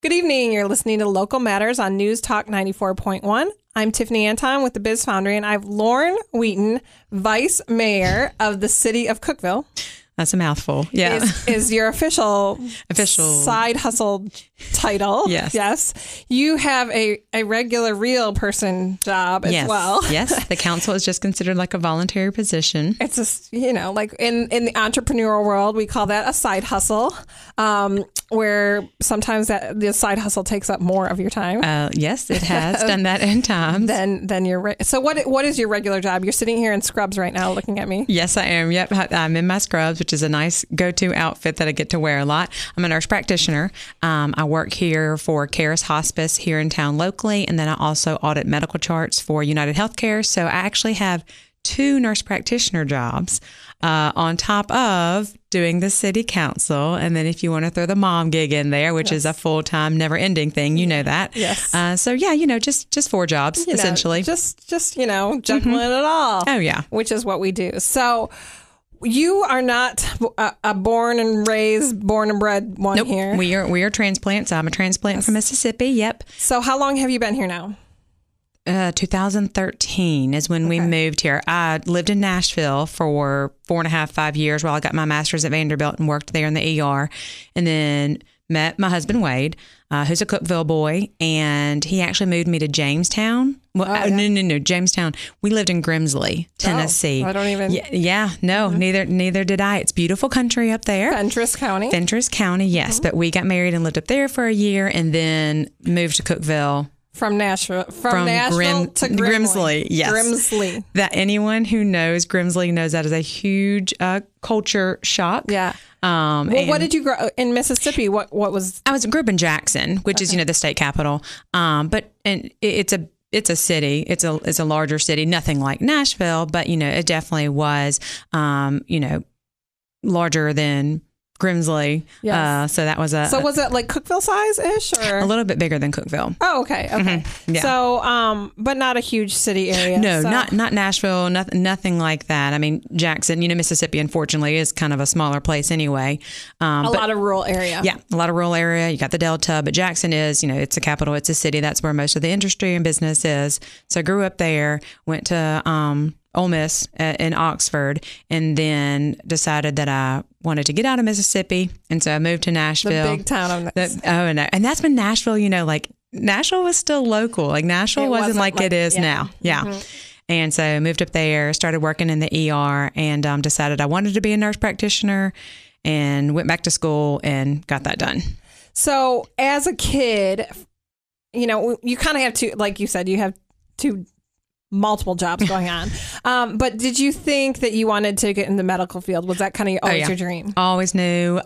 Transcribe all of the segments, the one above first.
Good evening. You're listening to Local Matters on News Talk 94.1. I'm Tiffany Anton with the Biz Foundry, and I have Lauren Wheaton, Vice Mayor of the City of Cookeville. That's a mouthful. Yeah. Is your official side hustle title. Yes. Yes. You have a regular real person job as well. Yes. The council is just considered like a voluntary position. It's just, like in the entrepreneurial world, we call that a side hustle, where sometimes the side hustle takes up more of your time. Yes, it has done that in times. Then you're so what is your regular job? You're sitting here in scrubs right now looking at me. Yes, I am. Yep. I'm in my scrubs, which is a nice go-to outfit that I get to wear a lot. I'm a nurse practitioner. I work here for Caris Hospice here in town locally, and then I also audit medical charts for United Healthcare. So I actually have 2 nurse practitioner jobs on top of doing the city council. And then if you want to throw the mom gig in there, which is a full-time, never-ending thing, you know that. Yes. So yeah, just 4 jobs, essentially. Just juggling it all. Oh, yeah. Which is what we do. So you are not a born and bred one Nope. here. We are transplants. I'm a transplant from Mississippi. Yep. So how long have you been here now? 2013 is when we moved here. I lived in Nashville for 4.5, 5 years while I got my master's at Vanderbilt and worked there in the ER, and then met my husband, Wade, who's a Cookeville boy, and he actually moved me to Jamestown. Well, no, Jamestown. We lived in Grimsley, Tennessee. Oh, I don't even. Neither did I. It's beautiful country up there. Fentress County, yes. But we got married and lived up there for a year, and then moved to Cookeville. From Nashville to Grimsley. Yes. Grimsley. That anyone who knows Grimsley knows that is a huge culture shock. Yeah. What did you grow in Mississippi? What was? I grew up in Jackson, which is the state capital. But it's a city. It's a larger city. Nothing like Nashville, but it definitely was larger than Grimsley. Yes. So that was So was it like Cookeville size-ish, or a little bit bigger than Cookeville? Oh, okay. Mm-hmm. Yeah. So, but not a huge city area. No, not Nashville. Nothing like that. I mean, Jackson, Mississippi, unfortunately, is kind of a smaller place anyway. A lot of rural area. Yeah, a lot of rural area. You got the Delta, but Jackson is, it's a capital. It's a city. That's where most of the industry and business is. So I grew up there. Went to Ole Miss in Oxford, and then decided that I wanted to get out of Mississippi, and so I moved to Nashville. The big town of and that's when Nashville, Nashville was still local. Like Nashville wasn't like it is now. Yeah. Mm-hmm. And so I moved up there, started working in the ER, and decided I wanted to be a nurse practitioner, and went back to school and got that done. So as a kid, you kind of have to, like you said, you have multiple jobs going on. But did you think that you wanted to get in the medical field? Was that kind of always your dream? Always knew.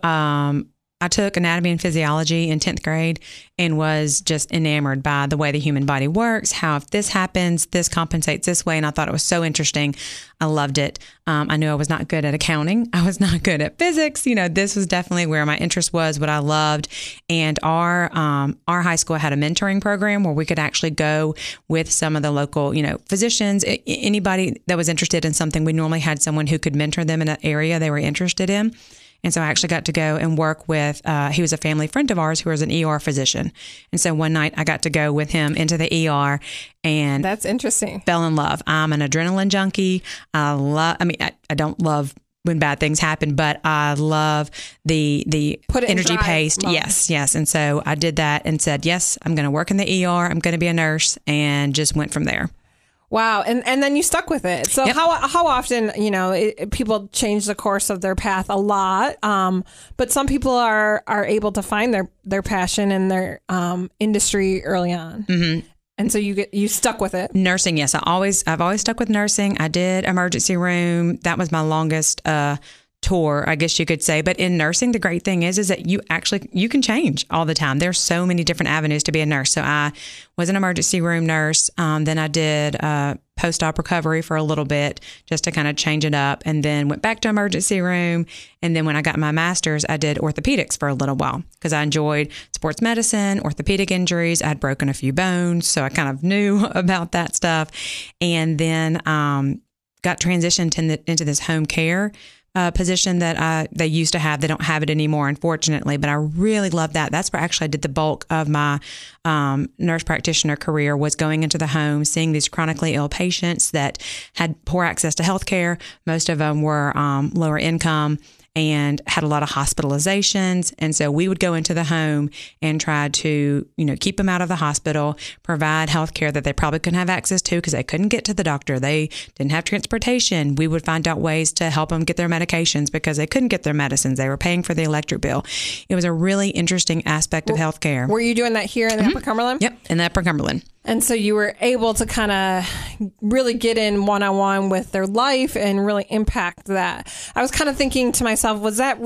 I took anatomy and physiology in 10th grade and was just enamored by the way the human body works, how if this happens, this compensates this way. And I thought it was so interesting. I loved it. I knew I was not good at accounting. I was not good at physics. This was definitely where my interest was, what I loved. And our high school had a mentoring program where we could actually go with some of the local, physicians, anybody that was interested in something. We normally had someone who could mentor them in an area they were interested in. And so I actually got to go and work with, he was a family friend of ours who was an ER physician. And so one night I got to go with him into the ER, and that's interesting. Fell in love. I'm an adrenaline junkie. I don't love when bad things happen, but I love the energy paced. Yes. And so I did that and said, yes, I'm going to work in the ER. I'm going to be a nurse, and just went from there. Wow. And then you stuck with it. So yep. How often, people change the course of their path a lot. But some people are able to find their passion and their industry early on. Mm-hmm. And so you stuck with it. Nursing. Yes. I've always stuck with nursing. I did emergency room. That was my longest tour, I guess you could say. But in nursing, the great thing is that you can change all the time. There's so many different avenues to be a nurse. So I was an emergency room nurse. Then I did post-op recovery for a little bit just to kind of change it up, and then went back to emergency room. And then when I got my master's, I did orthopedics for a little while because I enjoyed sports medicine, orthopedic injuries. I had broken a few bones, so I kind of knew about that stuff. And then got transitioned into this home care position that they used to have. They don't have it anymore, unfortunately, but I really love that. That's where actually I did the bulk of my nurse practitioner career, was going into the home, seeing these chronically ill patients that had poor access to health care. Most of them were lower income and had a lot of hospitalizations. And so we would go into the home and try to, keep them out of the hospital, provide health care that they probably couldn't have access to because they couldn't get to the doctor. They didn't have transportation. We would find out ways to help them get their medications because they couldn't get their medicines. They were paying for the electric bill. It was a really interesting aspect of health care. Were you doing that here in the Upper Cumberland? Yep, in the Upper Cumberland. And so you were able to kind of really get in one-on-one with their life and really impact that. I was kind of thinking to myself, was that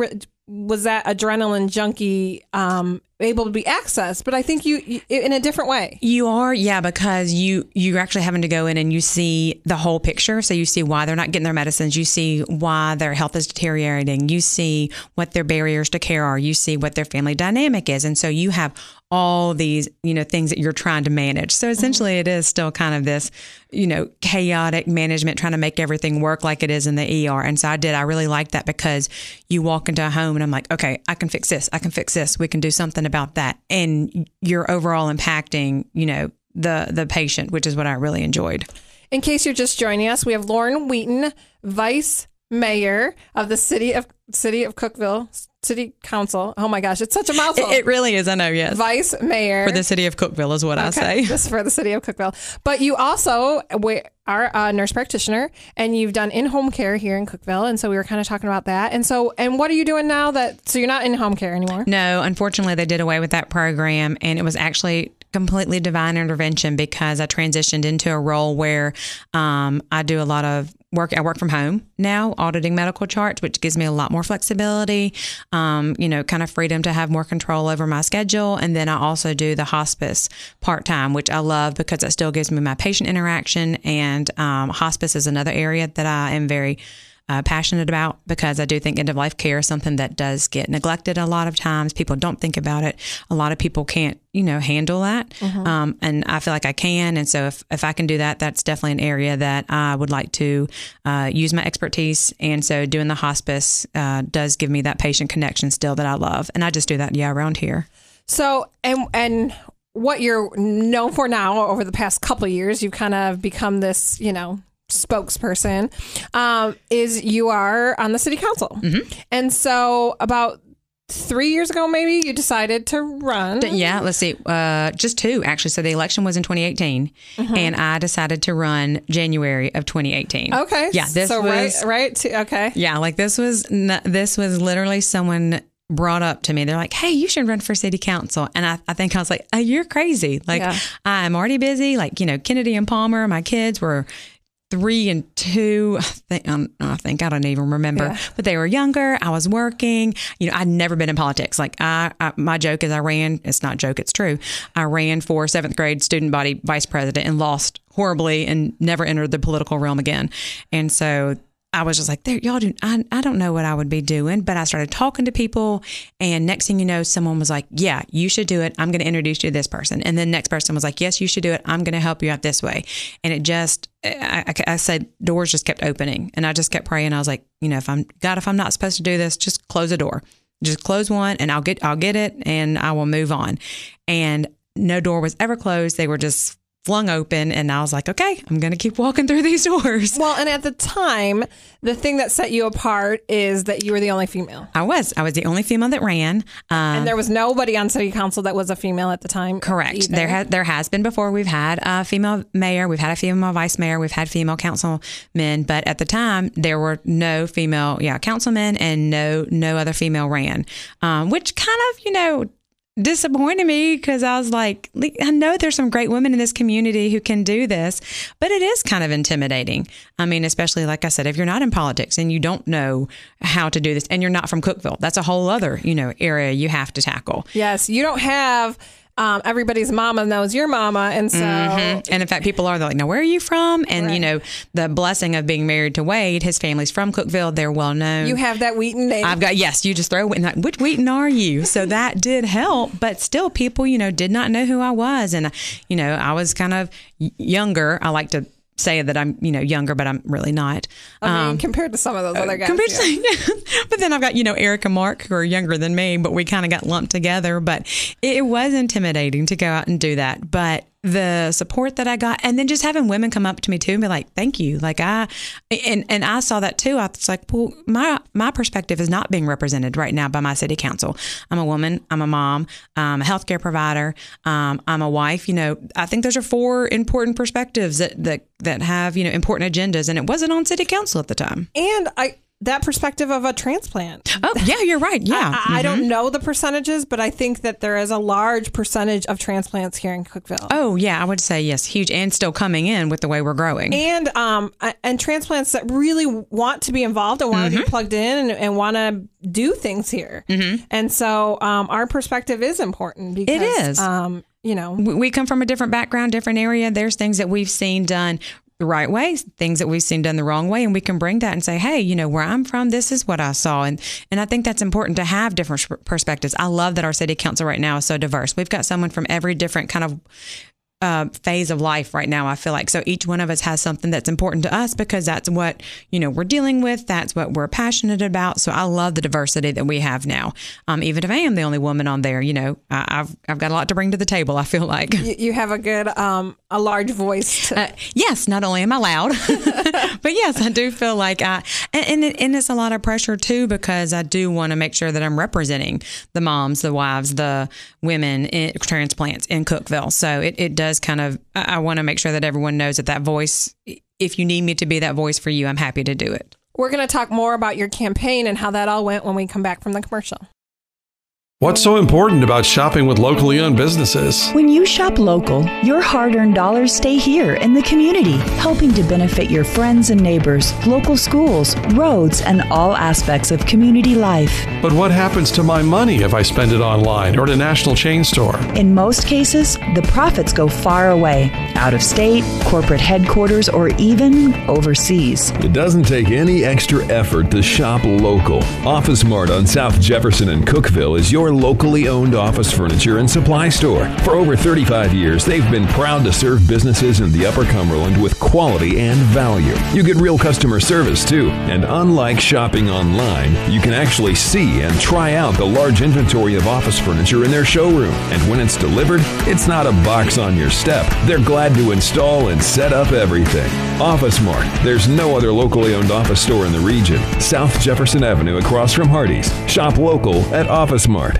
adrenaline junkie able to be accessed? But I think you in a different way. You are, yeah, because you're actually having to go in and you see the whole picture. So you see why they're not getting their medicines. You see why their health is deteriorating. You see what their barriers to care are. You see what their family dynamic is. And so you have all these, things that you're trying to manage. So essentially it is still kind of this, chaotic management, trying to make everything work like it is in the ER. And so I really like that because you walk into a home and I'm like, okay, I can fix this. I can fix this. We can do something about that. And you're overall impacting, the patient, which is what I really enjoyed. In case you're just joining us, we have Lauren Wheaton, Vice Mayor of the City of Cookeville City Council. Oh my gosh, it's such a mouthful. It really is. I know. Yes. Vice Mayor for the City of Cookeville is what I say. Just for the City of Cookeville. But you also are a nurse practitioner, and you've done in-home care here in Cookeville, and so we were kind of talking about that. And what are you doing now? So you're not in home care anymore? No, unfortunately, they did away with that program, and it was actually completely divine intervention because I transitioned into a role where I do a lot of work. I work from home now, auditing medical charts, which gives me a lot more flexibility, kind of freedom to have more control over my schedule. And then I also do the hospice part-time, which I love because it still gives me my patient interaction. And hospice is another area that I am very passionate about because I do think end-of-life care is something that does get neglected a lot of times. People don't think about it. A lot of people can't, handle that. Mm-hmm. And I feel like I can. And so if I can do that, that's definitely an area that I would like to use my expertise. And so doing the hospice does give me that patient connection still that I love. And I just do that, around here. So, and what you're known for now over the past couple of years, you've kind of become this, spokesperson, is you are on the city council. Mm-hmm. And so about 3 years ago, maybe you decided to run. Yeah, let's see. Just 2, actually. So the election was in 2018, mm-hmm. and I decided to run January of 2018. Okay. Yeah. This was right. Okay. Yeah. Like this was literally someone brought up to me. They're like, hey, you should run for city council. And I think I was like, oh, you're crazy. Like I'm already busy. Like, Kennedy and Palmer, my kids were 3 and 2, I think, I don't even remember, but they were younger. I was working, I'd never been in politics. Like my joke is it's not a joke, it's true. I ran for 7th grade student body vice president and lost horribly and never entered the political realm again. And so I was just like, I don't know what I would be doing, but I started talking to people, and next thing you know, someone was like, yeah, you should do it. I'm going to introduce you to this person. And then next person was like, yes, you should do it. I'm going to help you out this way. And it just, I said, doors just kept opening, and I just kept praying. I was like, if I'm not supposed to do this, just close a door, just close one and I'll get it and I will move on. And no door was ever closed. They were just flung open, and I was like, okay, I'm going to keep walking through these doors. Well, and at the time, the thing that set you apart is that you were the only female. I was the only female that ran. And there was nobody on city council that was a female at the time. Correct. There has been before. We've had a female mayor. We've had a female vice mayor. We've had female councilmen. But at the time, there were no female councilmen, and no other female ran, which kind of, disappointed me because I was like, I know there's some great women in this community who can do this, but it is kind of intimidating. I mean, especially like I said, if you're not in politics and you don't know how to do this and you're not from Cookeville, that's a whole other, area you have to tackle. Yes. You don't have everybody's mama knows your mama. And so, and in fact, people are like, now, where are you from? And, the blessing of being married to Wade, his family's from Cookeville. They're well known. You have that Wheaton name. Yes, you just throw in like, which Wheaton are you? So that did help. But still, people, did not know who I was. And, I was kind of younger. I like to say that I'm, younger, but I'm really not. I mean, compared to some of those other guys. But then I've got, Eric and Mark who are younger than me, but we kind of got lumped together. But it was intimidating to go out and do that. But the support that I got, and then just having women come up to me too and be like, thank you. Like I saw that too. I was like, well, my perspective is not being represented right now by my city council. I'm a woman, I'm a mom, I'm a healthcare provider, I'm a wife. I think those are 4 important perspectives that have, important agendas, and it wasn't on city council at the time. And that perspective of a transplant. Oh, yeah, you're right. Yeah. I don't know the percentages, but I think that there is a large percentage of transplants here in Cookeville. Oh, yeah, I would say yes, huge, and still coming in with the way we're growing. And transplants that really want to be involved and want to be plugged in and want to do things here. And so our perspective is important because it is. We come from a different background, different area. There's things that we've seen done the right way, things that we've seen done the wrong way, and we can bring that and say, hey, where I'm from, this is what I saw. And I think that's important to have different perspectives. I love that our city council right now is so diverse. We've got someone from every different kind of phase of life right now, I feel like. So each one of us has something that's important to us because that's what, we're dealing with. That's what we're passionate about. So I love the diversity that we have now. Even if I am the only woman on there, I've got a lot to bring to the table, I feel like. You have a good, a large voice. Yes, not only am I loud, but yes, I do feel like and it's a lot of pressure too, because I do want to make sure that I'm representing the moms, the wives, the women in transplants in Cookeville. So it does kind of, I want to make sure that everyone knows that voice, if you need me to be that voice for you, I'm happy to do it. We're going to talk more about your campaign and how that all went when we come back from the commercial. What's so important about shopping with locally owned businesses? When you shop local, your hard-earned dollars stay here in the community, helping to benefit your friends and neighbors, local schools, roads, and all aspects of community life. But what happens to my money if I spend it online or at a national chain store? In most cases, the profits go far away, out of state, corporate headquarters, or even overseas. It doesn't take any extra effort to shop local. Office Mart on South Jefferson and Cookeville is your locally owned office furniture and supply store. For over 35 years, they've been proud to serve businesses in the Upper Cumberland with quality and value. You get real customer service too, and unlike shopping online, you can actually see and try out the large inventory of office furniture in their showroom. And when it's delivered, it's not a box on your step. They're glad to install and set up everything. Office Mart. There's no other locally owned office store in the region. South Jefferson Avenue across from Hardee's. Shop local at Office Mart.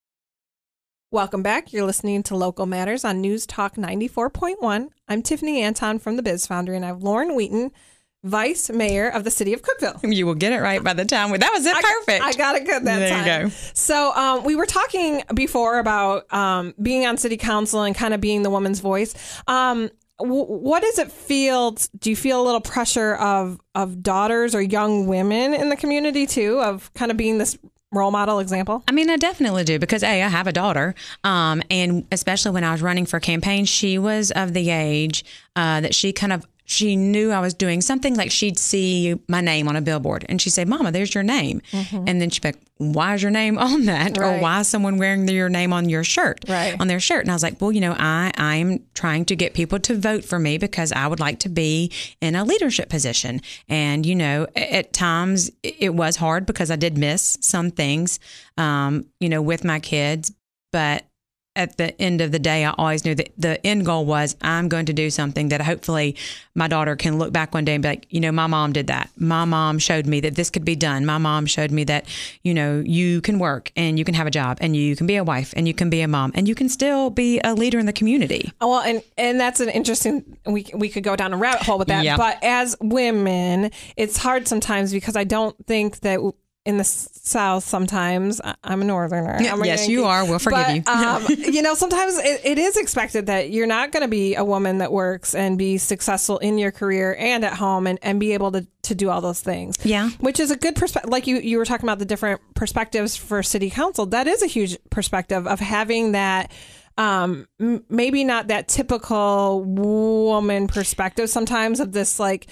Welcome back. You're listening to Local Matters on News Talk 94.1. I'm Tiffany Anton from the Biz Foundry, and I have Lauren Wheaton, Vice Mayor of the City of Cookeville. You will get it right by the time. That was it. Perfect. I got it good that time. There you go. So we were talking before about being on City Council and kind of being the woman's voice. What does it feel? Do you feel a little pressure of daughters or young women in the community too, of kind of being this role model example? I mean, I definitely do because I have a daughter. And especially when I was running for campaign, she was of the age that she knew I was doing something. Like she'd see my name on a billboard and she'd say, Mama, there's your name. Mm-hmm. And then she'd be like, why is your name on that? Right. Or why is someone wearing your name on your shirt, on their shirt? And I was like, well, I'm trying to get people to vote for me because I would like to be in a leadership position. And, at times it was hard because I did miss some things, with my kids. But at the end of the day, I always knew that the end goal was I'm going to do something that hopefully my daughter can look back one day and be like, my mom did that. My mom showed me that this could be done. My mom showed me that, you can work and you can have a job and you can be a wife and you can be a mom and you can still be a leader in the community. Well, and that's an interesting, we could go down a rabbit hole with that. Yeah. But as women, it's hard sometimes because I don't think that in the South, sometimes I'm a Northerner. Yes, you are. We'll forgive you. Sometimes it is expected that you're not going to be a woman that works and be successful in your career and at home and be able to do all those things. Yeah. Which is a good perspective. Like you were talking about the different perspectives for city council. That is a huge perspective of having that maybe not that typical woman perspective sometimes of this, like,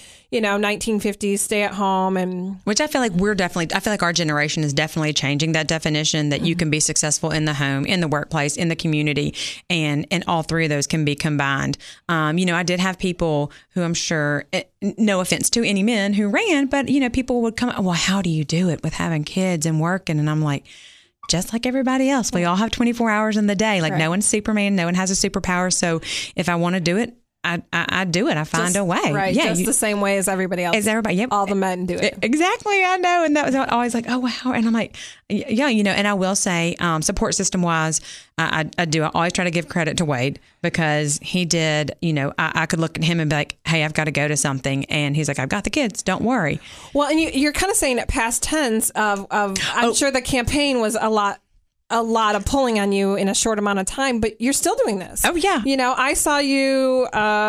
1950s stay at home. And which I feel like I feel like our generation is definitely changing that definition that you can be successful in the home, in the workplace, in the community, and all three of those can be combined. I did have people who, I'm sure, no offense to any men who ran, but people would come, well, how do you do it with having kids and working? And I'm like, just like everybody else, we all have 24 hours in the day. Like, right. No one's Superman, no one has a superpower. So if I want to do it, I do it. I find a way. Right. Yeah, just the same way as everybody else. As everybody. Yep. All the men do it. Exactly. I know. And that was always like, oh, wow. And I'm like, yeah, and I will say, support system wise, I do. I always try to give credit to Wade because he did, I could look at him and be like, hey, I've got to go to something. And he's like, I've got the kids. Don't worry. Well, and you're kind of saying it past tense of I'm sure the campaign was a lot of pulling on you in a short amount of time, but you're still doing this. Oh, yeah. I saw you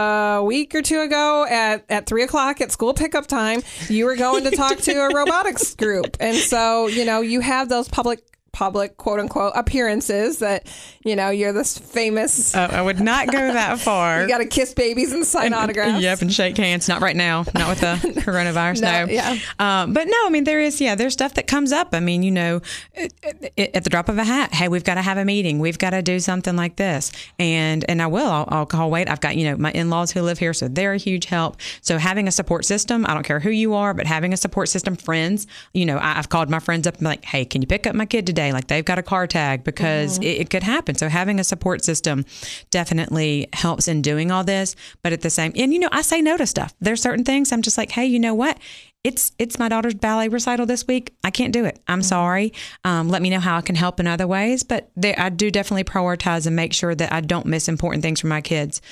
a week or two ago at 3:00 at school pickup time. You were going to talk to a robotics group. And so, you have those public quote unquote appearances that, you're this famous. I would not go that far. You got to kiss babies and sign autographs. Yep. And shake hands. Not right now. Not with the coronavirus. No. Yeah. But no, I mean, there's stuff that comes up. I mean, at the drop of a hat, hey, we've got to have a meeting. We've got to do something like this. And I'll call Wade. I've got, my in-laws who live here, so they're a huge help. So having a support system, I don't care who you are, but having a support system, friends, I've called my friends up and like, hey, can you pick up my kid today? Like, they've got a car tag because it could happen. So having a support system definitely helps in doing all this. But at the same, and I say no to stuff. There's certain things I'm just like, hey, you know what? It's my daughter's ballet recital this week. I can't do it. I'm sorry. Let me know how I can help in other ways. But I do definitely prioritize and make sure that I don't miss important things for my kids.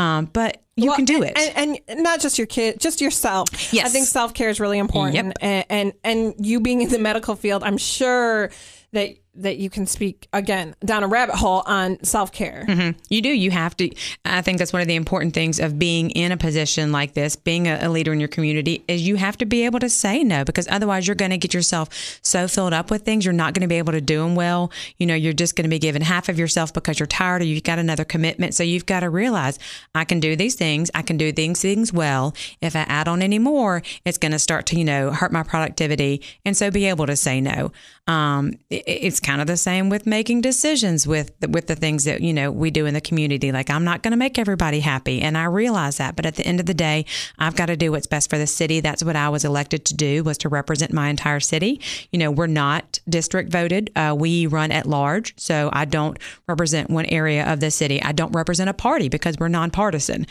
But you can do it. And not just your kid, just yourself. Yes. I think self-care is really important. Yep. And you being in the medical field, I'm sure that you can speak, again, down a rabbit hole on self-care. Mm-hmm. You do. You have to. I think that's one of the important things of being in a position like this, being a leader in your community, is you have to be able to say no, because otherwise you're going to get yourself so filled up with things, you're not going to be able to do them well. You're just going to be giving half of yourself because you're tired or you've got another commitment. So you've got to realize, I can do these things. I can do these things well. If I add on any more, it's going to start to, hurt my productivity. And so be able to say no. It's kind of the same with making decisions with the things that, we do in the community. Like, I'm not going to make everybody happy. And I realize that. But at the end of the day, I've got to do what's best for the city. That's what I was elected to do, was to represent my entire city. We're not district voted. We run at large. So I don't represent one area of the city. I don't represent a party because we're nonpartisan.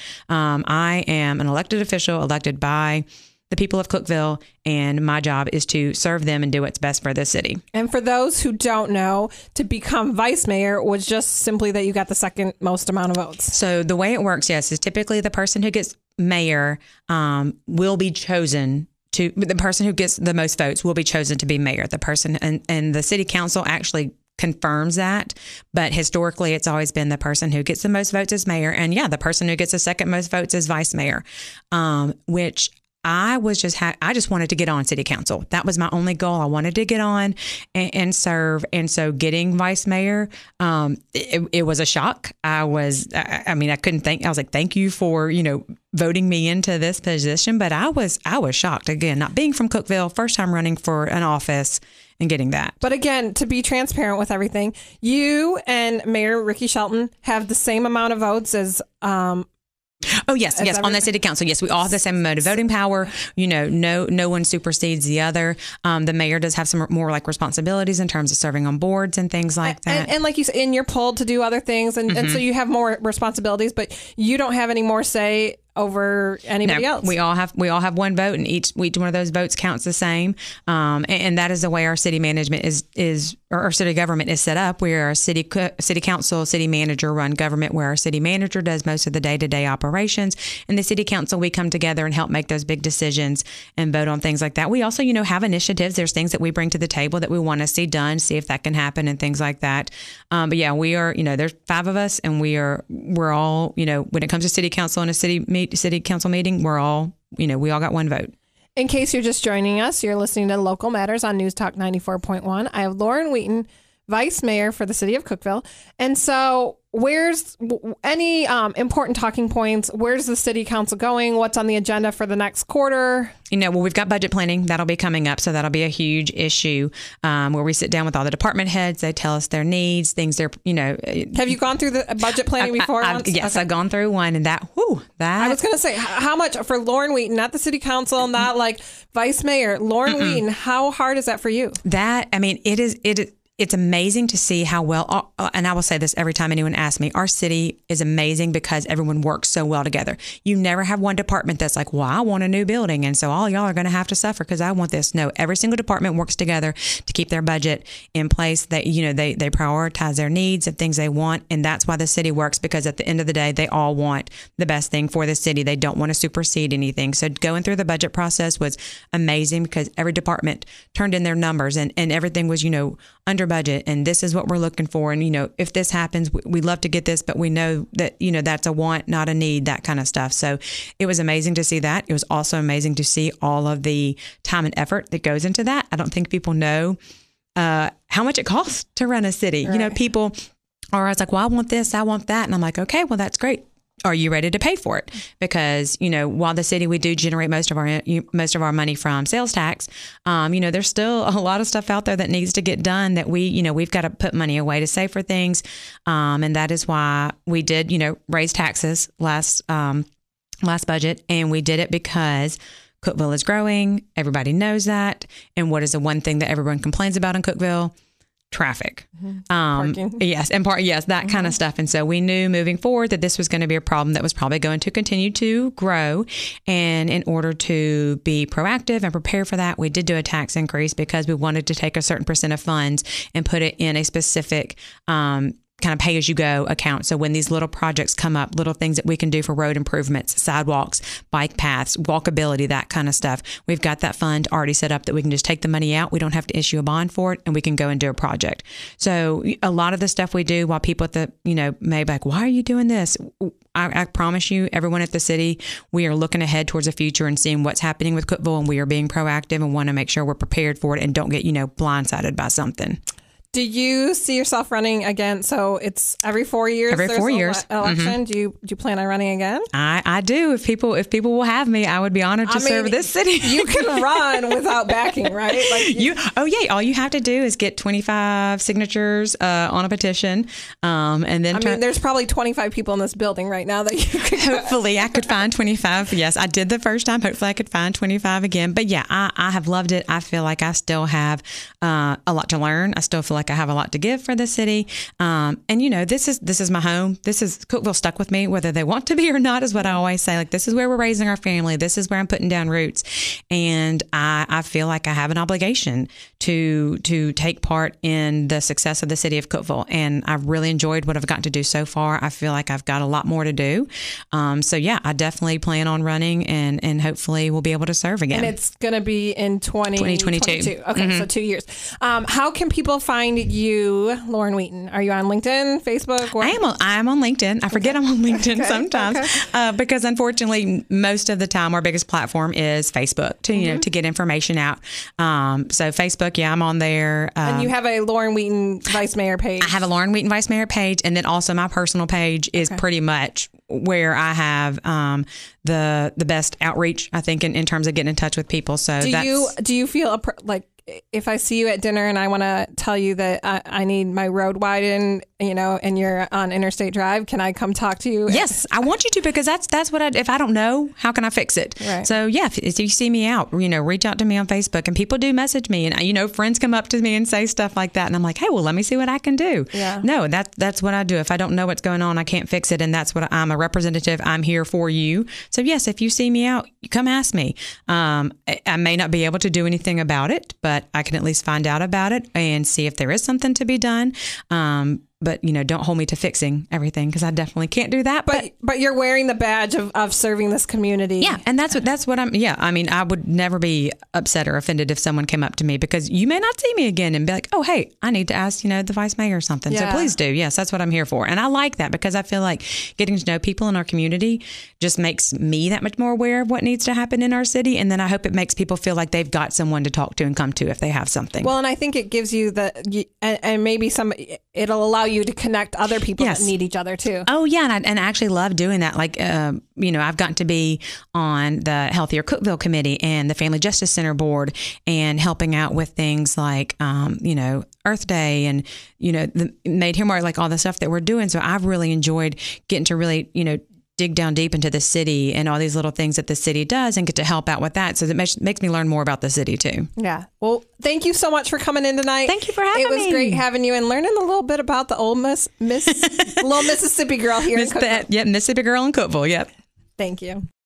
I am an elected official elected by the people of Cookeville, and my job is to serve them and do what's best for the city. And for those who don't know, to become vice mayor was just simply that you got the second most amount of votes. So the way it works, yes, is typically the person who gets mayor will be chosen to, the person who gets the most votes will be chosen to be mayor. The person and the city council actually confirms that, but historically it's always been the person who gets the most votes as mayor, and the person who gets the second most votes as vice mayor, which I just wanted to get on city council. That was my only goal. I wanted to get on and serve. And so getting vice mayor, it was a shock. I couldn't think. I was like, thank you for, voting me into this position. But I was shocked. Again, not being from Cookeville, first time running for an office and getting that. But again, to be transparent with everything, you and Mayor Ricky Shelton have the same amount of votes as Oh, yes. On the city council. Yes. We all have the same amount of voting power. No one supersedes the other. The mayor does have some more responsibilities in terms of serving on boards and things like that. And like you said, and you're pulled to do other things. And so you have more responsibilities, but you don't have any more say over anybody else. We all have one vote, and each one of those votes counts the same. And that is the way our city management is or our city government is set up. We are a city council, city manager run government, where our city manager does most of the day-to-day operations. And the city council, we come together and help make those big decisions and vote on things like that. We also, have initiatives. There's things that we bring to the table that we want to see done, see if that can happen and things like that. But yeah, we are, there's 5 of us, and we're all, when it comes to city council and a city council meeting, we're all, we all got one vote. In case you're just joining us, you're listening to Local Matters on News Talk 94.1. I have Lauren Wheaton, vice mayor for the city of Cookeville. And so where's any important talking points? Where's the city council going? What's on the agenda for the next quarter? Well, we've got budget planning. That'll be coming up. So that'll be a huge issue where we sit down with all the department heads. They tell us their needs, things they're, Have you gone through the budget planning before? Yes, okay. I've gone through one, and that. I was going to say, how much for Lauren Wheaton, not the city council, not like vice mayor, Lauren Wheaton, how hard is that for you? It's amazing to see how well, and I will say this every time anyone asks me, our city is amazing because everyone works so well together. You never have one department that's like, well, I want a new building, and so all y'all are going to have to suffer because I want this. No, every single department works together to keep their budget in place. That they prioritize their needs and things they want, and that's why the city works, because at the end of the day, they all want the best thing for the city. They don't want to supersede anything. So going through the budget process was amazing because every department turned in their numbers and everything was, under budget, and this is what we're looking for. And, if this happens, we love to get this, but we know that, that's a want, not a need, that kind of stuff. So it was amazing to see that. It was also amazing to see all of the time and effort that goes into that. I don't think people know how much it costs to run a city. Right. People are always like, well, I want this, I want that. And I'm like, okay, well, that's great. Are you ready to pay for it? Because, while the city, we do generate most of our money from sales tax, there's still a lot of stuff out there that needs to get done that we've got to put money away to save for things. And that is why we did, raise taxes last budget. And we did it because Cookeville is growing. Everybody knows that. And what is the one thing that everyone complains about in Cookeville? Traffic. Parking. Yes. That kind of stuff. And so we knew moving forward that this was going to be a problem that was probably going to continue to grow. And in order to be proactive and prepare for that, we did do a tax increase because we wanted to take a certain percent of funds and put it in a specific kind of pay-as-you-go account. So when these little projects come up, little things that we can do for road improvements, sidewalks, bike paths, walkability, that kind of stuff, we've got that fund already set up that we can just take the money out. We don't have to issue a bond for it, and we can go and do a project. So a lot of the stuff we do, while people at the, may be like, why are you doing this? I promise you, everyone at the city, we are looking ahead towards the future and seeing what's happening with Cookeville, and we are being proactive and want to make sure we're prepared for it and don't get, blindsided by something. Do you see yourself running again? So it's every 4 years. Every 4 years. Election. Do you plan on running again? I do. If people will have me, I would be honored to serve this city. You can run without backing, right? Like all you have to do is get 25 signatures on a petition, and then there's probably 25 people in this building right now that you could. Hopefully, I could find 25. Yes, I did the first time. Hopefully, I could find 25 again. But yeah, I have loved it. I feel like I still have a lot to learn. I still feel like I have a lot to give for the city. And this is my home. This is Cookeville stuck with me, whether they want to be or not, is what I always say. Like, this is where we're raising our family. This is where I'm putting down roots. And I feel like I have an obligation to take part in the success of the city of Cookeville. And I've really enjoyed what I've gotten to do so far. I feel like I've got a lot more to do. So yeah, I definitely plan on running and hopefully we'll be able to serve again. And it's going to be in 2022. Okay. So 2 years. How can people find you, Lauren Wheaton? Are you on LinkedIn, Facebook? I am on LinkedIn. I forget I'm on LinkedIn sometimes because unfortunately, most of the time, our biggest platform is Facebook to get information out. So Facebook, yeah, I'm on there. And you have a Lauren Wheaton Vice Mayor page. I have a Lauren Wheaton Vice Mayor page, and then also my personal page is pretty much where I have the best outreach, I think, in terms of getting in touch with people. So do you feel like, if I see you at dinner and I want to tell you that I need my road widened, and you're on Interstate Drive, can I come talk to you? Yes, I want you to, because that's what if I don't know, how can I fix it? Right. So yeah, if you see me out, reach out to me on Facebook, and people do message me, and friends come up to me and say stuff like that, and I'm like, hey, well, let me see what I can do. Yeah. No, that's what I do. If I don't know what's going on, I can't fix it, and that's what I'm a representative. I'm here for you. So yes, if you see me out, come ask me. I may not be able to do anything about it, but I can at least find out about it and see if there is something to be done. but don't hold me to fixing everything, because I definitely can't do that. But you're wearing the badge of serving this community. Yeah, and that's what I'm. Yeah, I mean, I would never be upset or offended if someone came up to me, because you may not see me again and be like, oh, hey, I need to ask the vice mayor or something. Yeah. So please do. Yes, that's what I'm here for, and I like that, because I feel like getting to know people in our community just makes me that much more aware of what needs to happen in our city, and then I hope it makes people feel like they've got someone to talk to and come to if they have something. Well, and I think it gives you and maybe it'll allow you to connect other people that need each other too. Oh yeah, and I actually love doing that. Like, I've gotten to be on the Healthier Cookeville Committee and the Family Justice Center board, and helping out with things like, Earth Day and, the Made Here Mark, like all the stuff that we're doing. So I've really enjoyed getting to really, dig down deep into the city and all these little things that the city does, and get to help out with that. So it makes me learn more about the city too. Yeah. Well, thank you so much for coming in tonight. Thank you for having me. It was great having you and learning a little bit about the old little Mississippi girl here in Cookeville. Mississippi girl in Cookeville. Yep. Thank you.